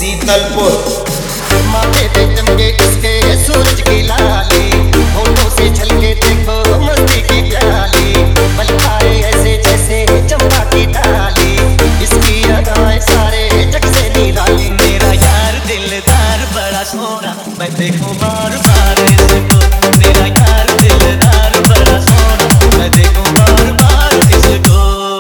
शीतलपुर। माथे पे चमके इसके सूरज की लाली, होठों से झलके देखो मस्ती की प्याली, पल खाए ऐसे जैसे चंपा की डाली, इसकी अदाएं सारे जग से निराली। मेरा यार दिलदार बड़ा सोना, मैं देखूं बार बार इसको। मेरा यार दिलदार बड़ा सोना, मैं देखूं बार बार इसको।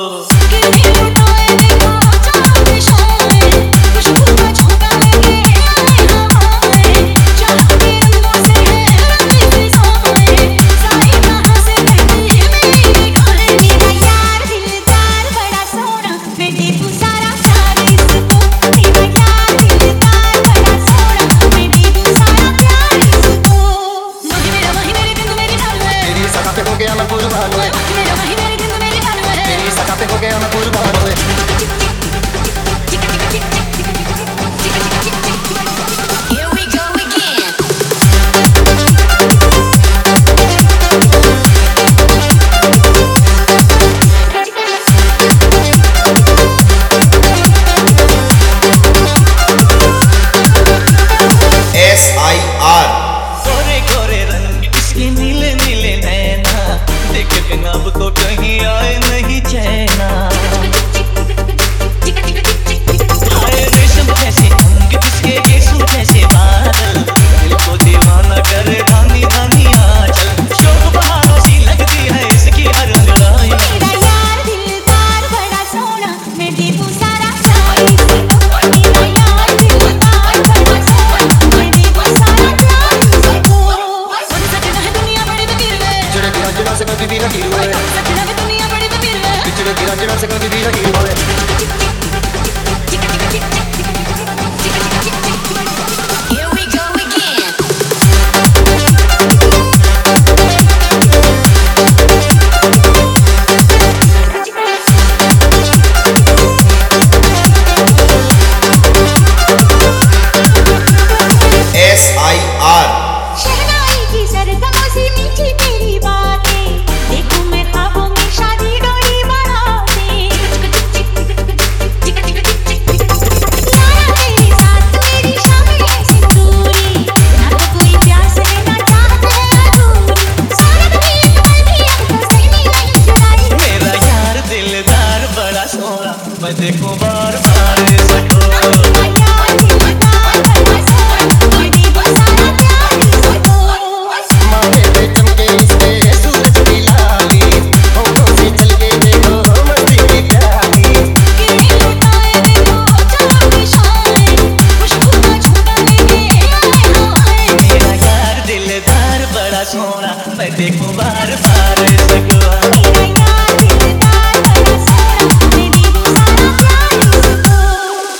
अब तो कहीं आए नहीं चैना, आए रेशम जैसे अंग जिसके गेसू जैसे बादल, दिल को दीवाना करे धानी धानी आंचल, शोक बहारों सी लगती है इसकी हर अंगड़ाई। मेरा यार दिलदार बड़ा सोना, मैं देखूं सारा प्यार इसको। मेरा यार दिलदार बड़ा सोना, मैं देखूं सारा प्यार इसको। सजना है दुनिया बड़ी वकील है, चिड़े की रंजना से कभी भी नहीं हुए। सजना है दुनिया बड़ी वकील है, चिड़े की रंजना से कभी भी नहीं हुए। Here we go again. SIR शहनाई की सरगमों सी मीठी तेरी बातें, देखूं मैं ख्वाबों में शादी डोरी बढ़ाते। यारा तेरे साथ मेरी शामें ऐसी दूरी, ना तो कोई प्यास है ना चाहत है अधूरी, सारा दिन एक पल भी अब तो सहनी नहीं जुदाई। मेरा यार दिलदार बड़ा सोना, मैं देखूं बार बार इसको। माथे पे चमके इसके सूरज की लाली, होठों से झलके देखो मस्ती की प्याली। मेरा यार दिलदार बड़ा सोना, मैं देखूं